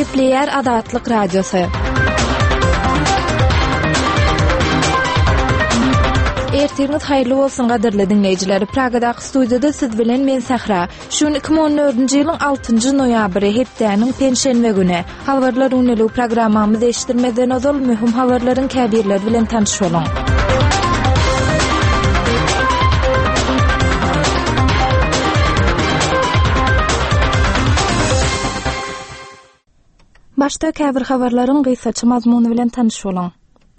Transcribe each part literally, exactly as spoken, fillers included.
Nükleer Adatlyk Radiosu. Ertirňiz haýyrly bolsun gaderli dinleýijiler. Pragadaky studiýada siz bilen men Sahra. Şun iki bin on dördünji ýylyň altynjy noýabry hepdäniň penşenbe güni. Habarlar uňly programmamyzy eşitdirmeden ozal möhüm habarlaryň käbirleri bilen tanışyalım. Başta käbir habarlaryň gysgaça mazmuny bilen tanışyalım.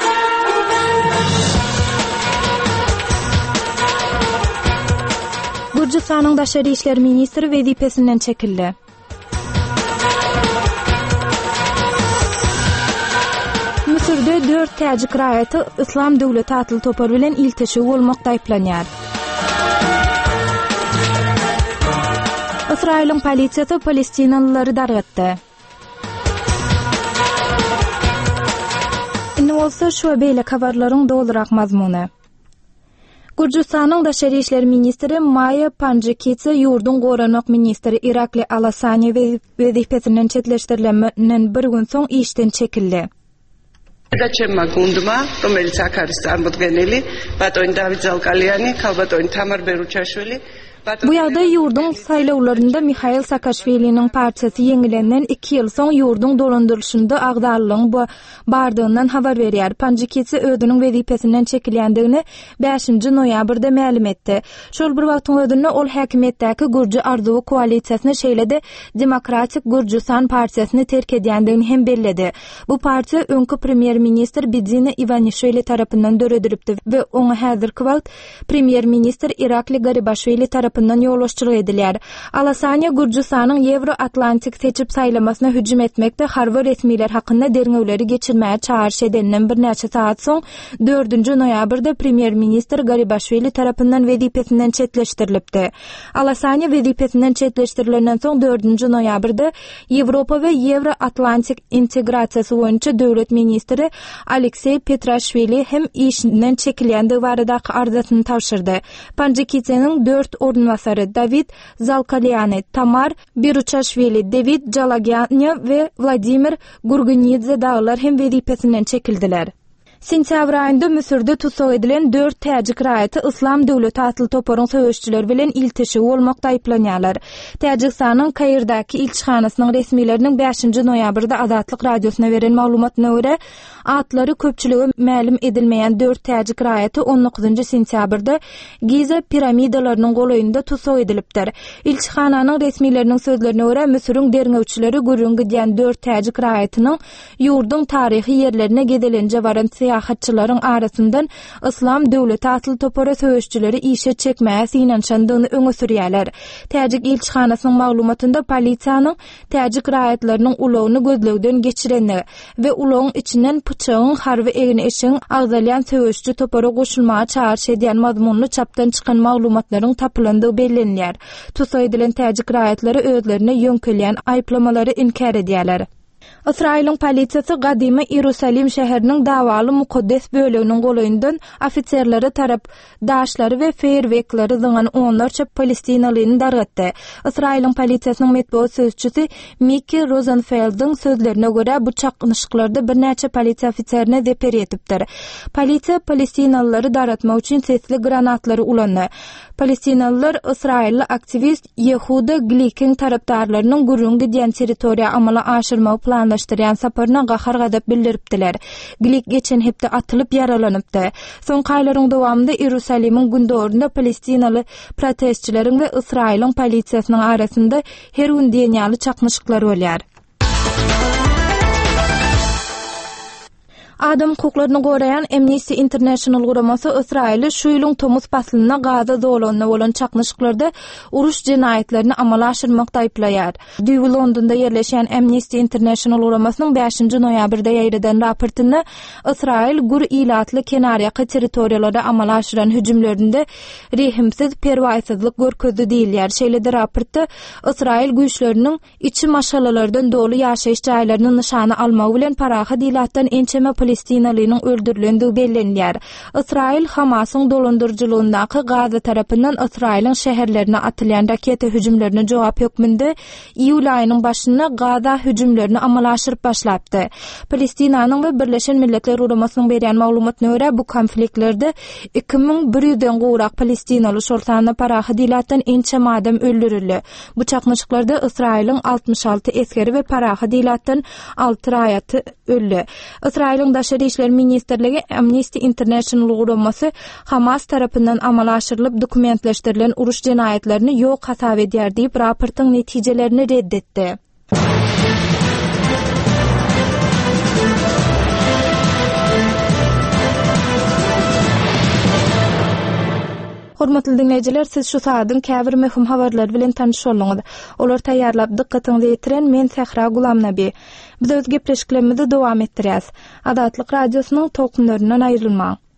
Gürjistanyň Daşary işler ministri wezipesinden çekildi. Misirde dört täjik raýaty Islam döwleti atly topar bilen iltişi bolmakda aýplanýar. Israýlyň polisiýasy Palestinalylary dargatdy. Indi bolsa şu beýle habarlaryň dolurak mazmuny. Gürjistanyň Daşary işler ministri Maya Panjikitse ýurdun goranmak ministri Irakli Alasani wezipesinden çetleşdirilenden bir gün soň işden çekildi. Gaçemma gundma, რომელიც აქ არის წარმოდგენილი, ბატონი დავით ზალკალიანი, ხალბატონი თამარ ბერუჩაშვილი. Bu ýagdaý ýurdun saýlawlarynda Mikhail Saakashviliniň partiyasy ýeňilenden iki ýyl soň ýurdun dolandyrylşynda agdarlygyň bardygyndan habar berýär. Panjikitse özüniň wezipesinden çekilýändigini beşinji noýabrda ma'lum etdi. Şol bir wagtyň özünde ol häkimetdäki Gürji Arzuwy koalisiýasyny şeýlede Demokratik Gürjistan partiýasyny terk edýändigini hem belledi. Bu partiýa öňkü premier ministr Bidzina Ivanishvili tarapyndan döredilipdi we oňa häzirki wagt premier ministr Irakli Garibashvili tarapyndan ýolbaşçylyk edilýär. Alasanya Gürjistanyň Ýewro-Atlantik seçip saýlamasyna hüjüm etmekde harby resmiler hakynda derňewleri geçirmäge çağırş edenden bir näçe saat soň dördünji noýabrda premier ministr Garibashvili tarapyndan wezipesinden çetleşdirilipdi. Alasanya wezipesinden çetleşdirilenden soň dördünji noýabrda Ýewropa we Ýewro-Atlantik integrasiýasy boýunça döwlet ministri Aleksey Petrashvili hem işinden çekilýändigi baradaky arzasyny tapşyrdy. Panjikitseniň dört ornwasary David Zalkalyany, Tamar Beruchashvili, David Jalagyan we Vladimir Gurgunidze daglar hem wezipesinden çekildiler. Sentýabr aýynda Misirde tutsak edilen dört täjik raýaty Islam döwleti atly toparyň söwüşçileri bilen iltişi bolmakda aýplanýarlar. Täjiksanyň Kayrdaky ilçihanasynyň resmileriniň beşinji noýabrda Adatlyk radiosuna beren maglumatyna görä, atlary köpçüligi ma'lum edilmeýän dört täjik raýaty on dokuzynji sentýabrda Giza piramidalarynyň golaýynda tutsak edilipdir. İlçihananyň resmileriniň sözlerine görä, Misiriň derňewçileri gürrüň gidýän dört täjik raýatynyň ýurdun taryhy ýerlerine gedelenje baran siýahatçylaryň arasyndan Islam döwleti atly topara söwüşçileri işe çekmäge inançandygyny öňe sürýärler. Täjik ilçihanasynyň maglumatynda polisiýanyň täjik raýatlarynyň ulagyny gözlegden geçirenligi we ulagyň içinden pyçagyň harby egini eşiň agdalýan söwüşçi topara goşulmaga çağırş edýän mazmunly çapdan çykan maglumatlaryň tapylandygy bellenýär. Tutsak edilen täjik raýatlary özlerine ýönkelýän aýplamalary inkar edýärler. Israýlyň polisiýasy gadymy Ýerusalim şäheriniň dawaly mukaddes böleginiň golaýyndan ofitserleri tarap daşlary we feýerwerklary zyňan onlarça Palestinalyny dargatdy. Israýlyň polisiýasynyň medeniýet sözçüsi Miki Rosenfeld'in sözlerine görä bu çaknyşyklarda bir näçe polisiýa ofitserine zeper etipdir. Polisiýa Palestinalyları dargatmak üçin sesli granatlary ulandy. Palestinalılar Israýly aktivist Yehuda Glick'in tarapdarlarynyň gürrüň gidýän territoriýa amala aşyrmagy planlaşdyrýan saparyna gahar gadap bildiripdiler. Glick geçen hepde atylyp yaralanypdy. Soňky aýlaryň dowamında Ýerusalimiň gündöründe Palestinaly protestçileriň we Israýlyň polisiýasynyň arasynda her gün diýenýäli çaknyşyklar bolýar. Adam hukuklaryny goraýan Amnesty International guramasy Israýly şu ýylyň Tomuz baslyna Gaza zolanyna bolan çaknyşyklarda uruş jenaýetlerini amala aşyrmakda aýplaýar. Düýbi Londonda ýerleşen Amnesty International guramasynyň beşinji noýabrda ýaýradan raportyny Israýl gur ilatly kenaryaky territoriýalara amala aşyran hüjümlerinde rehimsiz perwaýsyzlyk görkezdi diýilýär. Şeýlede raportda Israýl güýçleriniň içi maşalalardan dolu ýaşaýyş jaýlaryny nişana almagy bilen paraha diýlatdan ençeme Palestinalynyň öldürilendiği bellenýär. Israil Hamasyň dolandyrjylygyndaki Gaza tarapyndan Israiliň şäherlerine atylýan raketa hüjümlerine jogap hökmünde iýul aýynyň başynda Gaza hüjümlerini amalaşyryp başlapdy. Palestinanyň we Birleşen Milletler Uramasynyň berýän maglumatyna görä bu konfliktlerde iki ming bir ýüzden gowrak palestinaly şortany parahy dilatdan ençem adam öldürildi. Bu çakmaşyklarda Israiliň altmış alty eskeri we parahy dilatdan alty raýaty öldü. Israiliň Daşary işler ministrligi Amnesty International uramasy Hamas tarapyndan amalaşyrylyp dokumentleşdirilen uruş jinayetlerini ýok hasap edýär diýip raportyň netijelerini reddetdi. Hormatly dinleyijiler, siz şu saatyň käbir möhüm habarlary bilen tanyş bolýaňyz. Olar taýýarlap dikkatiňizi ýetiren men Sehra Gulamnaby. Biz öz gepleşiklerimizi dowam etdirýäs. Adatlyk radiosynyň tokmlaryndan aýrylmaň.